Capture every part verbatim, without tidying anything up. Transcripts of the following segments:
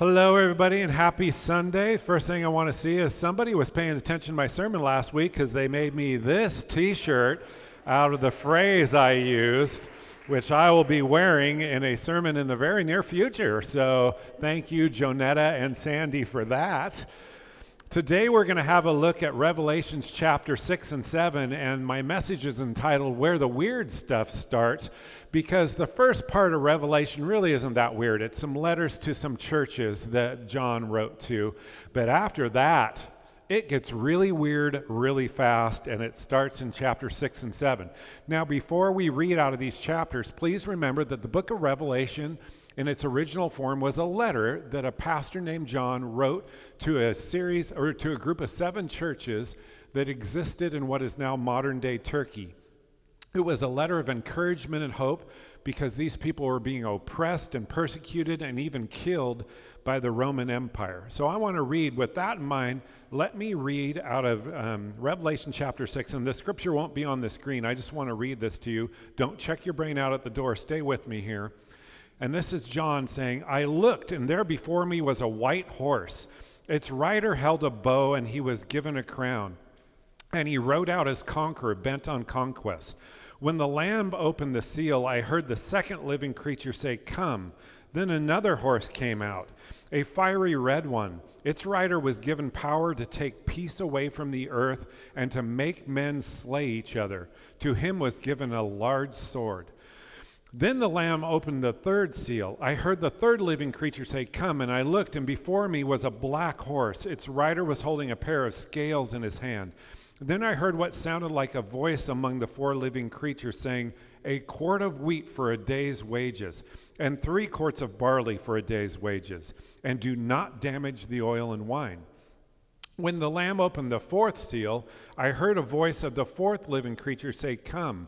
Hello, everybody, and happy Sunday. First thing I want to see is somebody was paying attention to my sermon last week because they made me this t-shirt out of the phrase I used, which I will be wearing in a sermon in the very near future. So thank you, Jonetta and Sandy, for that. Today we're going to have a look at Revelations chapter six and seven, and my message is entitled Where the Weird Stuff Starts, because the first part of Revelation really isn't that weird. It's some letters to some churches that John wrote to, but after that, it gets really weird really fast, and it starts in chapter six and seven. Now, before we read out of these chapters, please remember that the book of Revelation in its original form was a letter that a pastor named John wrote to a series or to a group of seven churches that existed in what is now modern day Turkey. It was a letter of encouragement and hope because these people were being oppressed and persecuted and even killed by the Roman Empire. So I want to read, with that in mind, let me read out of um, Revelation chapter six, and the scripture won't be on the screen. I just want to read this to you. Don't check your brain out at the door. Stay with me here. And this is John saying, I looked, and there before me was a white horse. Its rider held a bow, and he was given a crown. And he rode out as conqueror, bent on conquest. When the Lamb opened the seal, I heard the second living creature say, Come. Then another horse came out, a fiery red one. Its rider was given power to take peace away from the earth and to make men slay each other. To him was given a large sword. Then the Lamb opened the third seal. I heard the third living creature say, Come, and I looked, and before me was a black horse. Its rider was holding a pair of scales in his hand. Then I heard what sounded like a voice among the four living creatures saying, A quart of wheat for a day's wages, and three quarts of barley for a day's wages, and do not damage the oil and wine. When the Lamb opened the fourth seal, I heard a voice of the fourth living creature say, Come.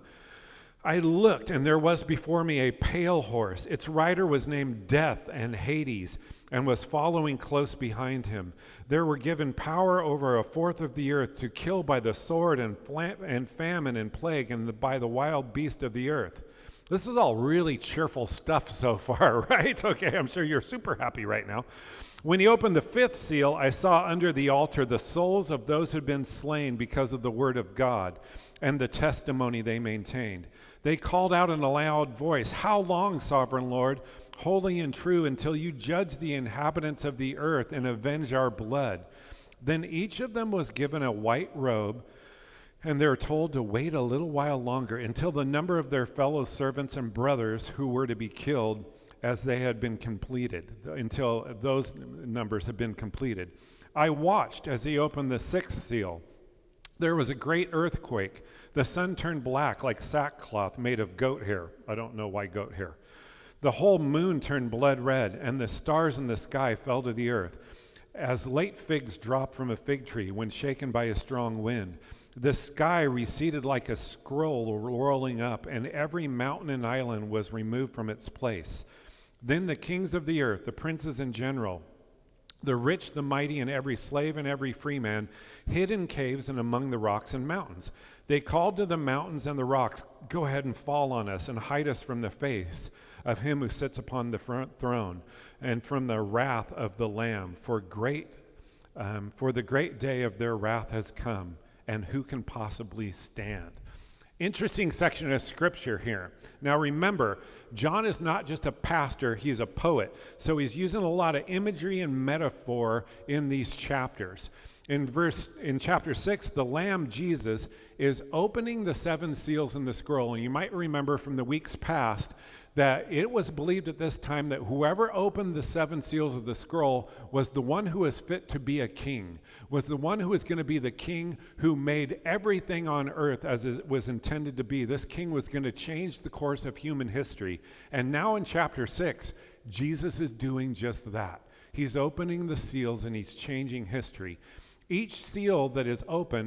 I looked, and there was before me a pale horse. Its rider was named Death and Hades, and was following close behind him. There were given power over a fourth of the earth to kill by the sword and, flam- and famine and plague, and the, by the wild beast of the earth. This is all really cheerful stuff so far, right? Okay, I'm sure you're super happy right now. When he opened the fifth seal, I saw under the altar the souls of those who had been slain because of the word of God and the testimony they maintained. They called out in a loud voice, How long, sovereign Lord, holy and true, until you judge the inhabitants of the earth and avenge our blood? Then each of them was given a white robe, and they were told to wait a little while longer until the number of their fellow servants and brothers who were to be killed as they had been completed, until those numbers had been completed. I watched as he opened the sixth seal. There was a great earthquake. The sun turned black like sackcloth made of goat hair. I don't know why goat hair. The whole moon turned blood red, and the stars in the sky fell to the earth, as late figs drop from a fig tree when shaken by a strong wind. The sky receded like a scroll rolling up, and every mountain and island was removed from its place. Then the kings of the earth, the princes in general, the rich, the mighty, and every slave and every free man, hid in caves and among the rocks and mountains. They called to the mountains and the rocks, Go ahead and fall on us and hide us from the face of him who sits upon the front throne and from the wrath of the Lamb. For great, um, for the great day of their wrath has come, and who can possibly stand? Interesting section of scripture here. Now remember, John is not just a pastor, he's a poet. So he's using a lot of imagery and metaphor in these chapters. In verse in chapter six, the Lamb Jesus is opening the seven seals in the scroll. And you might remember from the weeks past that it was believed at this time that whoever opened the seven seals of the scroll was the one who was fit to be a king, was the one who was going to be the king who made everything on earth as it was intended to be. This king was going to change the course of human history. And now in chapter six, Jesus is doing just that. He's opening the seals and he's changing history. Each seal that is open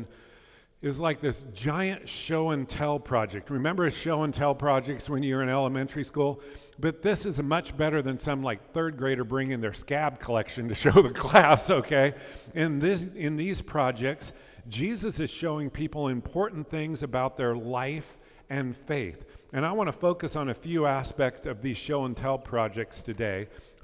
is like this giant show and tell project. Remember show and tell projects when you were in elementary school? But this is much better than some like third grader bringing their scab collection to show the class, okay? In this, in these projects, Jesus is showing people important things about their life and faith. And I want to focus on a few aspects of these show and tell projects today.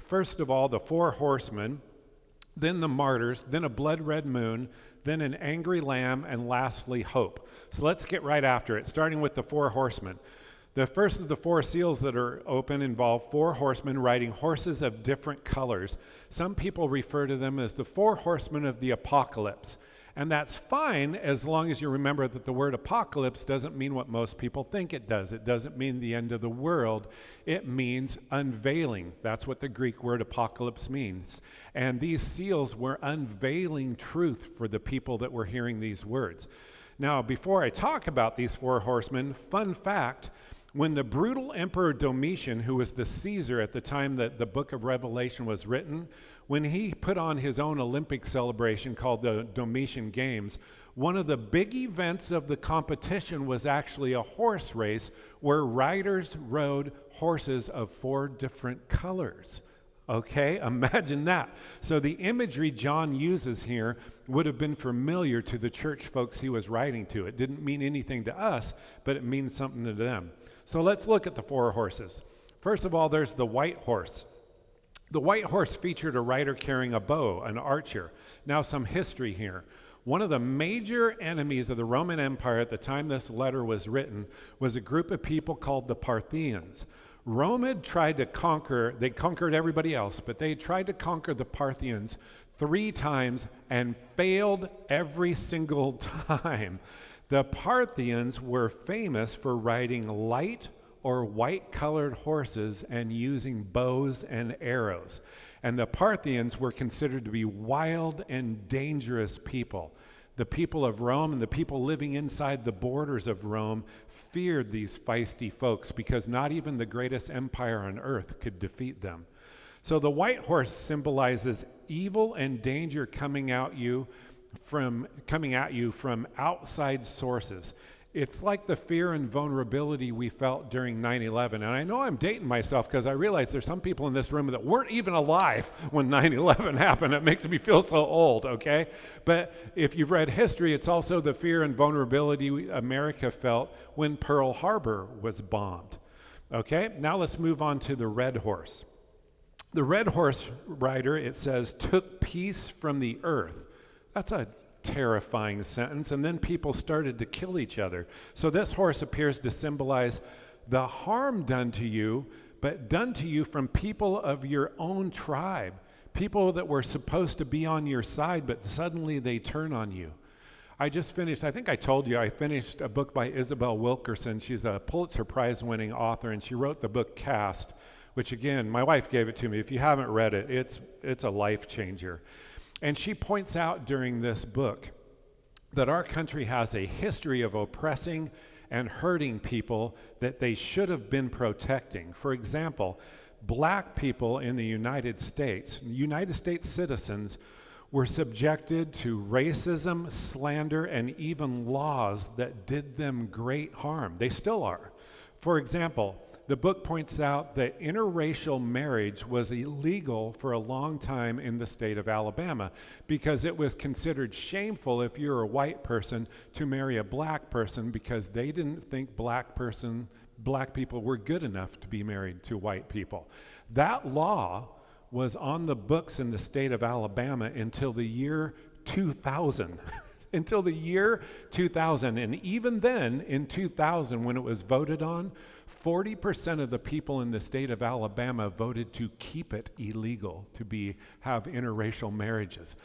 First of all, the four horsemen, then the martyrs, then a blood-red moon, then an angry lamb, and lastly, hope. So let's get right after it, starting with the four horsemen. The first of the four seals that are open involve four horsemen riding horses of different colors. Some people refer to them as the four horsemen of the apocalypse. And that's fine as long as you remember that the word apocalypse doesn't mean what most people think it does. It doesn't mean the end of the world. It means unveiling. That's what the Greek word apocalypse means. And these seals were unveiling truth for the people that were hearing these words. Now, before I talk about these four horsemen, fun fact, when the brutal Emperor Domitian, who was the Caesar at the time that the book of Revelation was written, when he put on his own Olympic celebration called the Domitian Games, one of the big events of the competition was actually a horse race where riders rode horses of four different colors. Okay, imagine that. So the imagery John uses here would have been familiar to the church folks he was writing to. It didn't mean anything to us, but it means something to them. So let's look at the four horses. First of all, there's the white horse. The white horse featured a rider carrying a bow, an archer. Now, some history here. One of the major enemies of the Roman Empire at the time this letter was written was a group of people called the Parthians. Rome had tried to conquer, they conquered everybody else, but they tried to conquer the Parthians three times and failed every single time. The Parthians were famous for riding light or white-colored horses and using bows and arrows. And the Parthians were considered to be wild and dangerous people. The people of Rome and the people living inside the borders of Rome feared these feisty folks because not even the greatest empire on earth could defeat them. So the white horse symbolizes evil and danger coming at you from coming at you from outside sources. It's like the fear and vulnerability we felt during nine eleven. And I know I'm dating myself because I realize there's some people in this room that weren't even alive when nine eleven happened. It makes me feel so old, okay? But if you've read history, it's also the fear and vulnerability America felt when Pearl Harbor was bombed. Okay, now let's move on to the red horse. The red horse rider, it says, took peace from the earth. That's a terrifying sentence, and then people started to kill each other. So this horse appears to symbolize the harm done to you, but done to you from people of your own tribe, people that were supposed to be on your side, but suddenly they turn on you. I just finished, I think I told you, I finished a book by Isabel Wilkerson. She's a Pulitzer Prize winning author, and she wrote the book Caste, which again, my wife gave it to me. If you haven't read it, it's it's a life changer. And she points out during this book that our country has a history of oppressing and hurting people that they should have been protecting. For example, black people in the United States, United States citizens, were subjected to racism, slander, and even laws that did them great harm. They still are. For example, the book points out that interracial marriage was illegal for a long time in the state of Alabama because it was considered shameful if you're a white person to marry a black person because they didn't think black person, black people were good enough to be married to white people. That law was on the books in the state of Alabama until the year two thousand. Until the year two thousand. And even then, in two thousand, when it was voted on, forty percent of the people in the state of Alabama voted to keep it illegal to be have interracial marriages.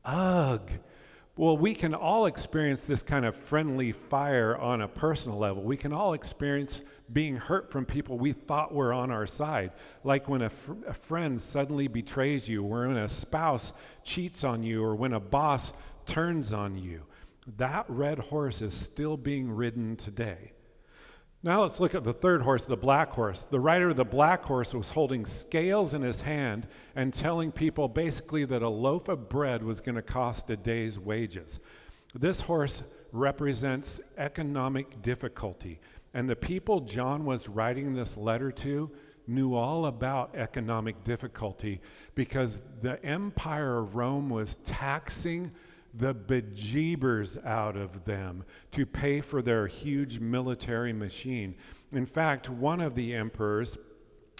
Ugh. Well, we can all experience this kind of friendly fire on a personal level. We can all experience being hurt from people we thought were on our side. Like when a, fr- a friend suddenly betrays you, or when a spouse cheats on you, or when a boss turns on you. That red horse is still being ridden today. Now let's look at the third horse, the black horse. The rider of the black horse was holding scales in his hand and telling people basically that a loaf of bread was going to cost a day's wages. This horse represents economic difficulty. And the people John was writing this letter to knew all about economic difficulty because the Empire of Rome was taxing the bejeebers out of them to pay for their huge military machine. In fact, one of the emperors,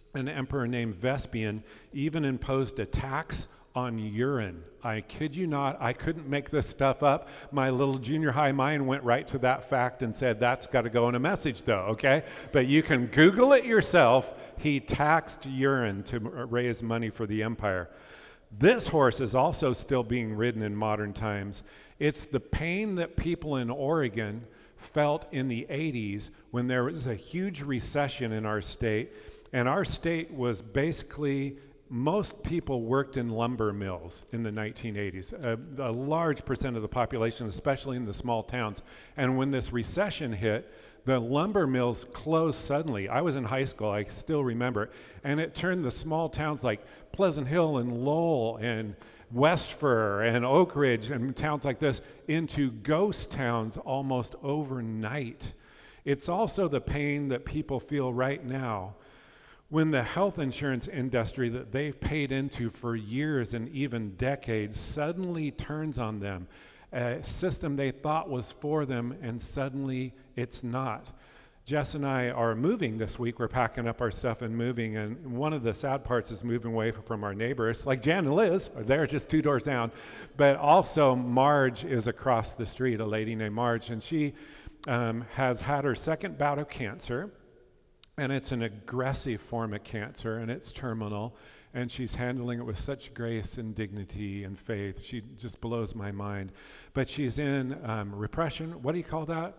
an emperor named Vespasian even imposed a tax on urine. I kid you not, I couldn't make this stuff up. My little junior high mind went right to that fact and said, that's got to go in a message though, okay? But you can Google it yourself. He taxed urine to raise money for the empire. This horse is also still being ridden in modern times. It's the pain that people in Oregon felt in the eighties when there was a huge recession in our state, and our state was basically, most people worked in lumber mills in the nineteen eighties, a, a large percent of the population, especially in the small towns. And when this recession hit, the lumber mills closed suddenly. I was in high school, I still remember it, and it turned the small towns like Pleasant Hill and Lowell and Westford and Oak Ridge and towns like this into ghost towns almost overnight. It's also the pain that people feel right now when the health insurance industry that they've paid into for years and even decades suddenly turns on them. A system they thought was for them, and suddenly it's not. Jess and I are moving this week. We're packing up our stuff and moving, and one of the sad parts is moving away from our neighbors. Like Jan and Liz are there just two doors down, but also Marge is across the street, a lady named Marge, and she um, has had her second bout of cancer. And it's an aggressive form of cancer, and it's terminal, and she's handling it with such grace and dignity and faith. She just blows my mind. But she's in um, repression. What do you call that?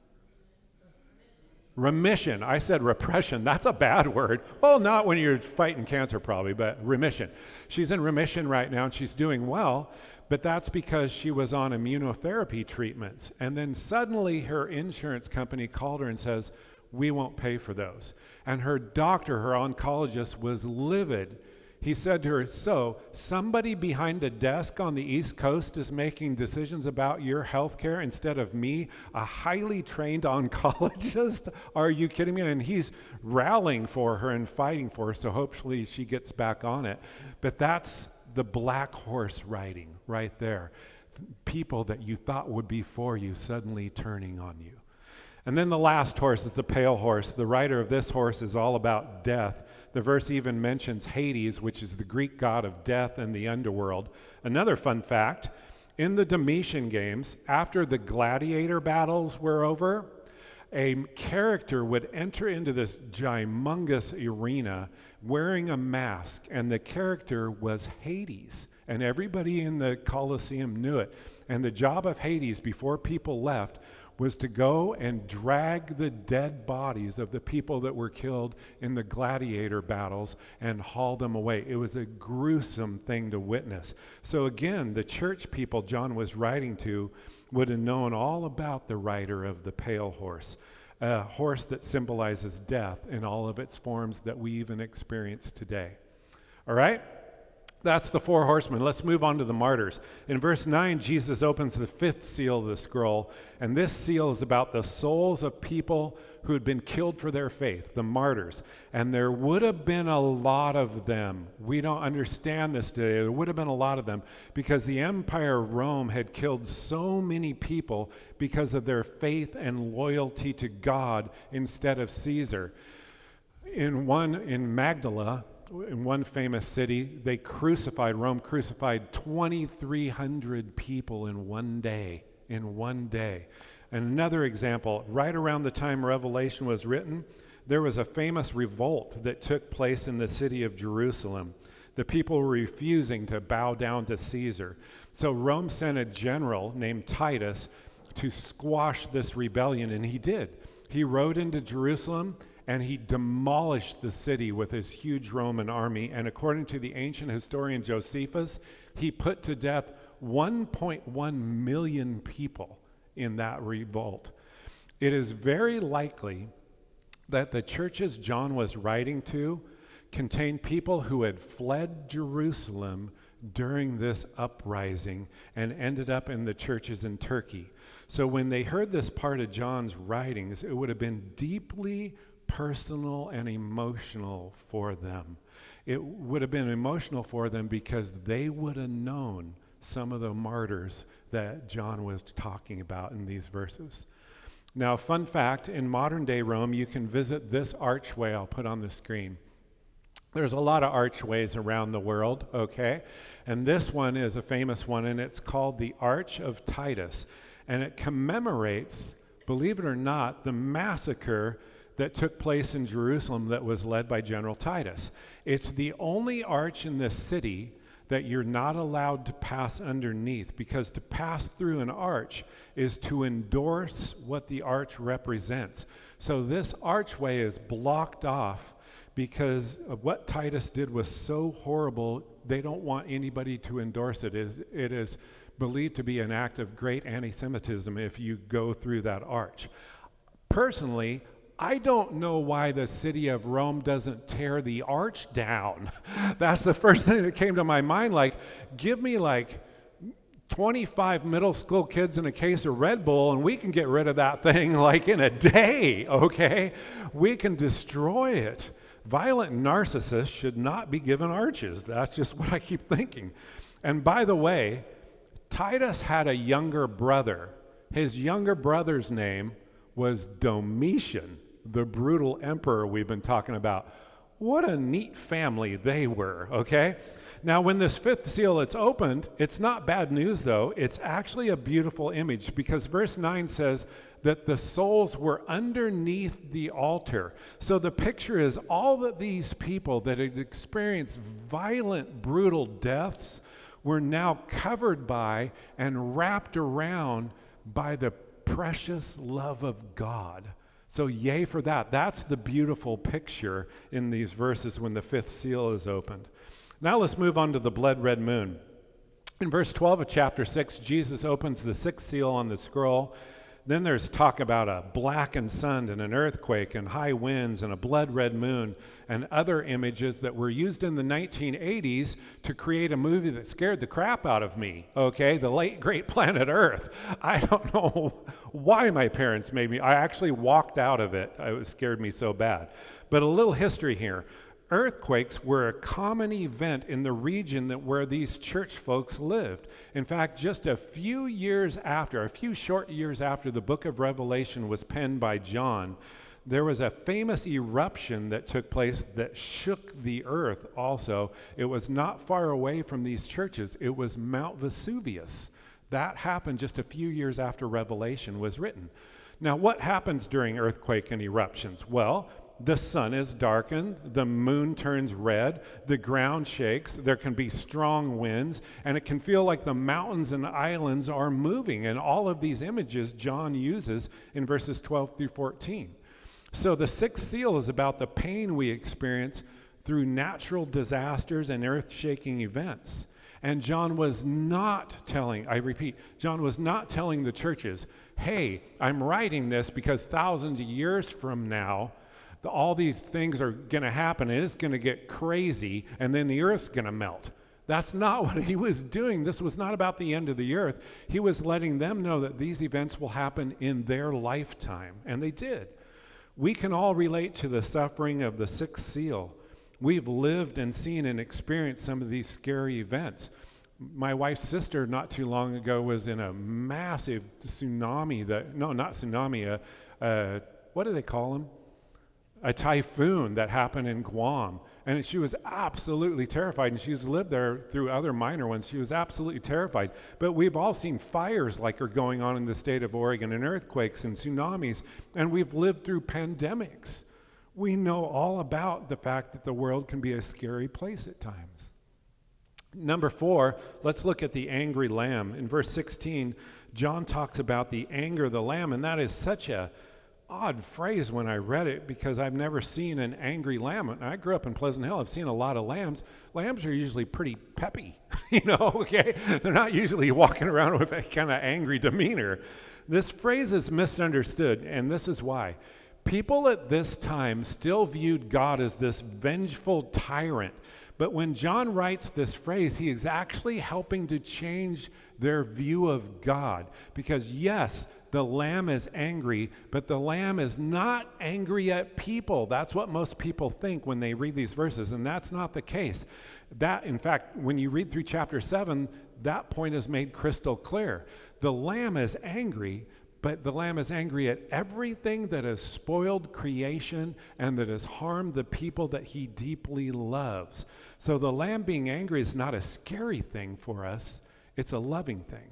Remission. I said repression. That's a bad word. Well, not when you're fighting cancer probably, but remission. She's in remission right now, and she's doing well, but that's because she was on immunotherapy treatments. And then suddenly her insurance company called her and says, we won't pay for those. And her doctor, her oncologist, was livid. He said to her, so somebody behind a desk on the East Coast is making decisions about your health care instead of me, a highly trained oncologist? Are you kidding me? And he's rallying for her and fighting for her, so hopefully she gets back on it. But that's the black horse riding right there. People that you thought would be for you suddenly turning on you. And then the last horse is the pale horse. The rider of this horse is all about death. The verse even mentions Hades, which is the Greek god of death and the underworld. Another fun fact, in the Domitian games, after the gladiator battles were over, a character would enter into this gymongous arena wearing a mask, and the character was Hades. And everybody in the Colosseum knew it. And the job of Hades before people left was to go and drag the dead bodies of the people that were killed in the gladiator battles and haul them away. It was a gruesome thing to witness. So again, the church people John was writing to would have known all about the rider of the pale horse, a horse that symbolizes death in all of its forms that we even experience today. All right? That's the four horsemen. Let's move on to the martyrs. In verse nine, Jesus opens the fifth seal of the scroll, and this seal is about the souls of people who had been killed for their faith, the martyrs. And there would have been a lot of them. We don't understand this today. There would have been a lot of them because the Empire of Rome had killed so many people because of their faith and loyalty to God instead of Caesar. In one, in Magdala, in one famous city, they crucified, Rome crucified twenty-three hundred people in one day, in one day. And another example, right around the time Revelation was written, there was a famous revolt that took place in the city of Jerusalem. The people were refusing to bow down to Caesar. So Rome sent a general named Titus to squash this rebellion, and he did. He rode into Jerusalem, and he demolished the city with his huge Roman army. And according to the ancient historian Josephus, he put to death one point one million people in that revolt. It is very likely that the churches John was writing to contained people who had fled Jerusalem during this uprising and ended up in the churches in Turkey. So when they heard this part of John's writings, it would have been deeply personal and emotional for them. It would have been emotional for them because they would have known some of the martyrs that John was talking about in these verses. Now, fun fact, in modern day Rome, you can visit this archway I'll put on the screen. There's a lot of archways around the world, okay? And this one is a famous one, and it's called the Arch of Titus. And it commemorates, believe it or not, the massacre that took place in Jerusalem that was led by General Titus. It's the only arch in this city that you're not allowed to pass underneath, because to pass through an arch is to endorse what the arch represents. So this archway is blocked off because of what Titus did was so horrible. They don't want anybody to endorse it. It is, it is believed to be an act of great anti-Semitism if you go through that arch. Personally, I don't know why the city of Rome doesn't tear the arch down. That's the first thing that came to my mind. Like, give me like twenty-five middle school kids and a case of Red Bull, and we can get rid of that thing like in a day, okay? We can destroy it. Violent narcissists should not be given arches. That's just what I keep thinking. And by the way, Titus had a younger brother. His younger brother's name was Domitian, the brutal emperor we've been talking about. What a neat family they were, okay? Now, when this fifth seal is opened, it's not bad news, though. It's actually a beautiful image, because verse nine says that the souls were underneath the altar. So the picture is all of these people that had experienced violent, brutal deaths were now covered by and wrapped around by the precious love of God. So yay for that. That's the beautiful picture in these verses when the fifth seal is opened. Now let's move on to the blood red moon. In verse twelve of chapter six, Jesus opens the sixth seal on the scroll. Then there's talk about a blackened sun and an earthquake and high winds and a blood red moon and other images that were used in the nineteen eighties to create a movie that scared the crap out of me, okay? The late great Planet Earth. I don't know why my parents made me. I actually walked out of it. It scared me so bad. But a little history here. Earthquakes were a common event in the region that where these church folks lived. In fact, just a few years after, a few short years after the book of Revelation was penned by John, there was a famous eruption that took place that shook the earth also. It was not far away from these churches. It was Mount Vesuvius. That happened just a few years after Revelation was written. Now, what happens during earthquake and eruptions? Well, the sun is darkened, the moon turns red, the ground shakes, there can be strong winds, and it can feel like the mountains and islands are moving. And all of these images John uses in verses twelve through fourteen. So the sixth seal is about the pain we experience through natural disasters and earth-shaking events. And John was not telling, I repeat, John was not telling the churches, hey, I'm writing this because thousands of years from now, all these things are going to happen and it's going to get crazy and then the earth's going to melt. That's not what he was doing. This was not about the end of the earth. He was letting them know that these events will happen in their lifetime, and they did. We can all relate to the suffering of the sixth seal. We've lived and seen and experienced some of these scary events. My wife's sister not too long ago was in a massive tsunami that, no, not tsunami, uh, uh, what do they call them? A typhoon that happened in Guam. And she was absolutely terrified, and she's lived there through other minor ones. She was absolutely terrified. But we've all seen fires like are going on in the state of Oregon, and earthquakes and tsunamis, and we've lived through pandemics. We know all about the fact that the world can be a scary place at times. Number four, let's look at the angry lamb. In verse sixteen, John talks about the anger of the lamb, and that is such a odd phrase when I read it, because I've never seen an angry lamb. And I grew up in Pleasant Hill. I've seen a lot of lambs. Lambs are usually pretty peppy, you know, okay? They're not usually walking around with a kind of angry demeanor. This phrase is misunderstood, and this is why. People at this time still viewed God as this vengeful tyrant. But when John writes this phrase, he is actually helping to change their view of God. Because yes, the lamb is angry, but the lamb is not angry at people. That's what most people think when they read these verses, and that's not the case. That, in fact, when you read through chapter seven, that point is made crystal clear. The lamb is angry, But the Lamb is angry at everything that has spoiled creation and that has harmed the people that he deeply loves. So the Lamb being angry is not a scary thing for us. It's a loving thing.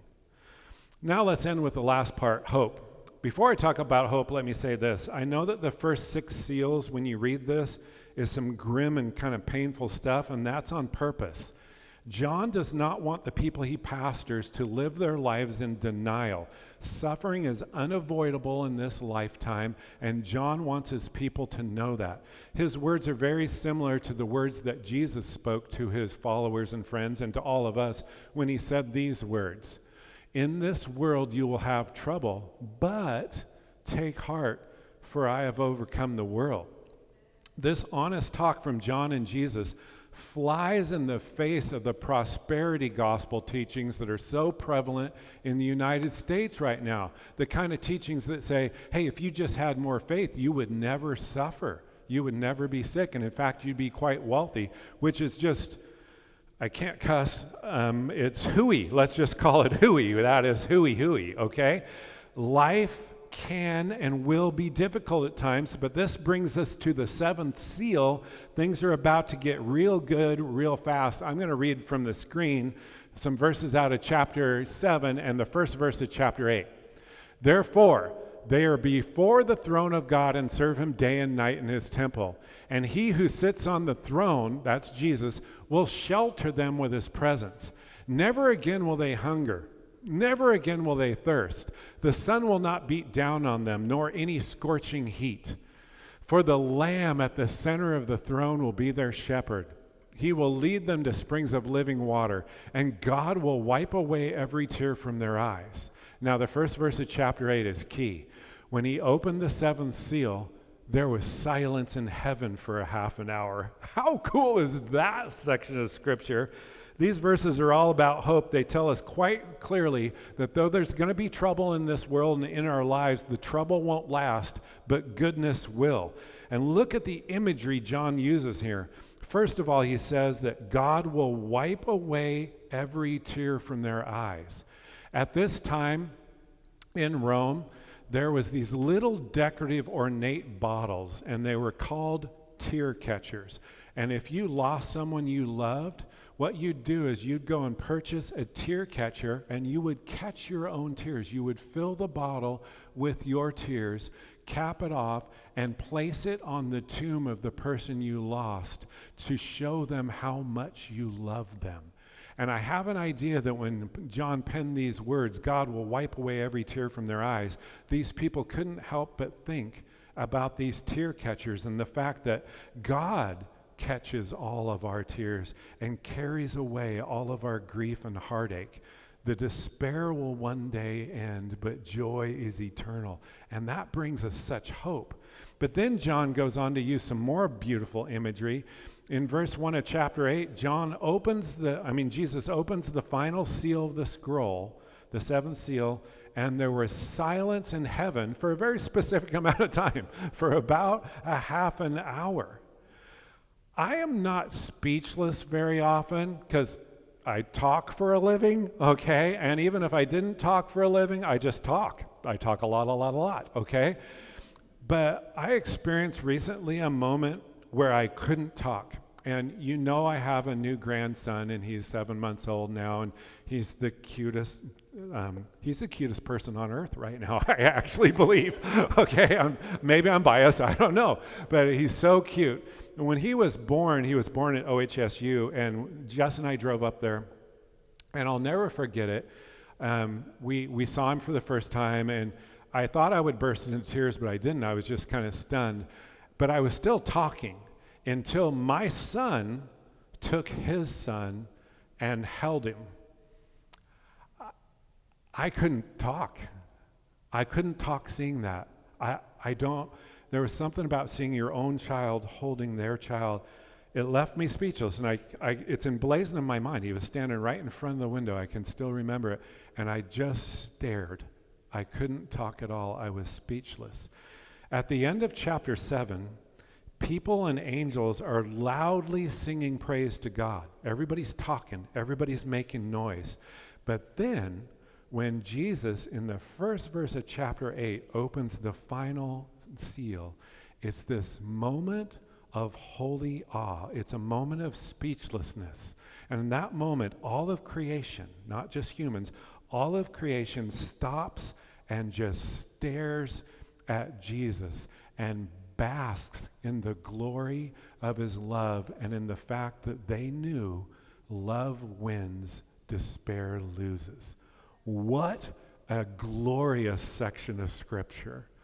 Now let's end with the last part, hope. Before I talk about hope, let me say this. I know that the first six seals, when you read this, is some grim and kind of painful stuff, and that's on purpose. John does not want the people he pastors to live their lives in denial. Suffering is unavoidable in this lifetime, and John wants his people to know that. His words are very similar to the words that Jesus spoke to his followers and friends and to all of us when he said these words, "In this world you will have trouble, but take heart, for I have overcome the world." This honest talk from John and Jesus flies in the face of the prosperity gospel teachings that are so prevalent in the United States right now. The kind of teachings that say, hey, if you just had more faith, you would never suffer. You would never be sick. And in fact, you'd be quite wealthy, which is just, I can't cuss. Um, it's hooey. Let's just call it hooey. That is hooey hooey, okay? Life can and will be difficult at times, but this brings us to the seventh seal. Things are about to get real good real fast. I'm going to read from the screen some verses out of chapter seven and the first verse of chapter eight. Therefore, they are before the throne of God and serve him day and night in his temple. And he who sits on the throne, that's Jesus, will shelter them with his presence. Never again will they hunger. Never again will they thirst. The sun will not beat down on them, nor any scorching heat. For the Lamb at the center of the throne will be their shepherd. He will lead them to springs of living water, and God will wipe away every tear from their eyes. Now, the first verse of chapter eight is key. When he opened the seventh seal, there was silence in heaven for a half an hour. How cool is that section of Scripture? These verses are all about hope. They tell us quite clearly that though there's going to be trouble in this world and in our lives, the trouble won't last, but goodness will. And look at the imagery John uses here. First of all, he says that God will wipe away every tear from their eyes. At this time in Rome, there was these little decorative ornate bottles, and they were called tear catchers. And if you lost someone you loved, what you'd do is you'd go and purchase a tear catcher, and you would catch your own tears. You would fill the bottle with your tears, cap it off, and place it on the tomb of the person you lost to show them how much you loved them. And I have an idea that when John penned these words, God will wipe away every tear from their eyes, these people couldn't help but think about these tear catchers and the fact that God catches all of our tears and carries away all of our grief and heartache. The despair will one day end, but joy is eternal. And that brings us such hope. But then John goes on to use some more beautiful imagery. In verse one of chapter eight, John opens the, I mean, Jesus opens the final seal of the scroll, the seventh seal, and there was silence in heaven for a very specific amount of time, for about a half an hour. I am not speechless very often because I talk for a living, okay? And even if I didn't talk for a living, I just talk. I talk a lot, a lot, a lot, okay? But I experienced recently a moment where I couldn't talk. And you know I have a new grandson, and he's seven months old now, and he's the cutest, um, he's the cutest person on earth right now, I actually believe. Okay, I'm, maybe I'm biased, I don't know. But he's so cute. And when he was born, he was born at O H S U, and Jess and I drove up there, and I'll never forget it. Um, we, we saw him for the first time, and I thought I would burst into tears, but I didn't. I was just kind of stunned. But I was still talking until my son took his son and held him. I couldn't talk. I couldn't talk seeing that. I, I don't, there was something about seeing your own child holding their child. It left me speechless, and I, I, it's emblazoned in my mind. He was standing right in front of the window. I can still remember it. And I just stared. I couldn't talk at all. I was speechless. At the end of chapter seven, people and angels are loudly singing praise to God. Everybody's talking. Everybody's making noise. But then, when Jesus, in the first verse of chapter eight, opens the final seal. It's this moment of holy awe. It's a moment of speechlessness. And in that moment, all of creation, not just humans, all of creation stops and just stares at Jesus and basks in the glory of his love and in the fact that they knew love wins, despair loses. What a glorious section of Scripture.